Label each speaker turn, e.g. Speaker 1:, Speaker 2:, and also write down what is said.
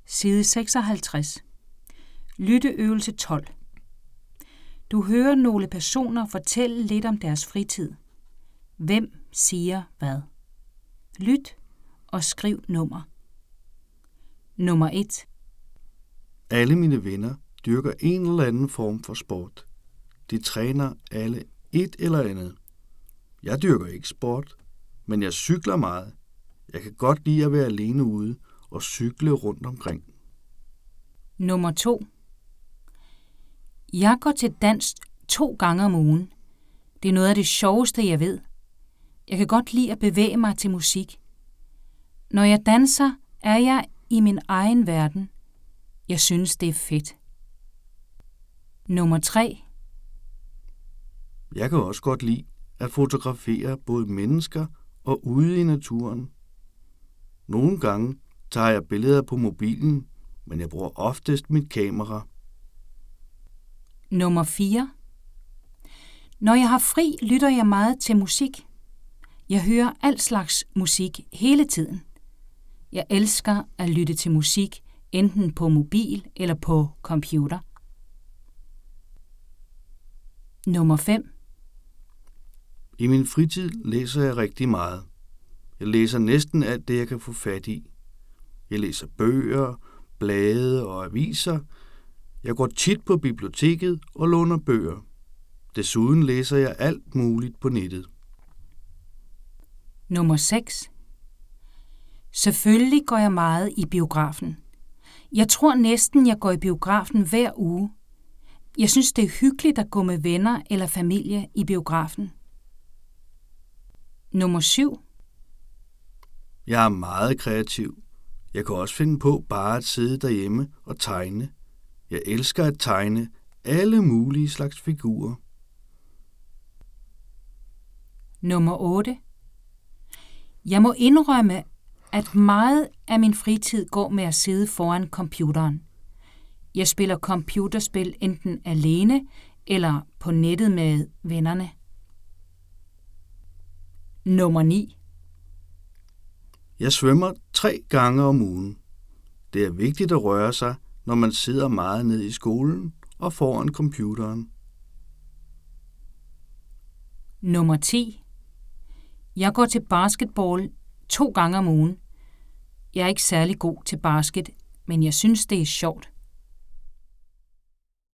Speaker 1: Side 56. Lytteøvelse 12. Du hører nogle personer fortælle lidt om deres fritid. Hvem siger hvad? Lyt og skriv nummer. Nummer 1.
Speaker 2: Alle mine venner dyrker en eller anden form for sport. De træner alle et eller andet. Jeg dyrker ikke sport, men jeg cykler meget. Jeg kan godt lide at være alene ude og cykle rundt omkring.
Speaker 1: Nummer 2. Jeg går til dans 2 gange om ugen. Det er noget af det sjoveste, jeg ved. Jeg kan godt lide at bevæge mig til musik. Når jeg danser, er jeg i min egen verden. Jeg synes, det er fedt. Nummer 3.
Speaker 2: Jeg kan også godt lide at fotografere både mennesker og ude i naturen. Nogle gange tager jeg billeder på mobilen, men jeg bruger oftest mit kamera.
Speaker 1: Nummer 4. Når jeg har fri, lytter jeg meget til musik. Jeg hører al slags musik hele tiden. Jeg elsker at lytte til musik, enten på mobil eller på computer. Nummer 5.
Speaker 2: I min fritid læser jeg rigtig meget. Jeg læser næsten alt det, jeg kan få fat i. Jeg læser bøger, blade og aviser. Jeg går tit på biblioteket og låner bøger. Desuden læser jeg alt muligt på nettet.
Speaker 1: Nummer 6. Selvfølgelig går jeg meget i biografen. Jeg tror næsten, jeg går i biografen hver uge. Jeg synes, det er hyggeligt at gå med venner eller familie i biografen. Nummer 7.
Speaker 2: Jeg er meget kreativ. Jeg kan også finde på bare at sidde derhjemme og tegne. Jeg elsker at tegne alle mulige slags figurer.
Speaker 1: Nummer 8. Jeg må indrømme, at meget af min fritid går med at sidde foran computeren. Jeg spiller computerspil enten alene eller på nettet med vennerne. Nummer 9.
Speaker 2: Jeg svømmer 3 gange om ugen. Det er vigtigt at røre sig, når man sidder meget ned i skolen og foran computeren.
Speaker 1: Nummer 10. Jeg går til basketball 2 gange om ugen. Jeg er ikke særlig god til basket, men jeg synes, det er sjovt.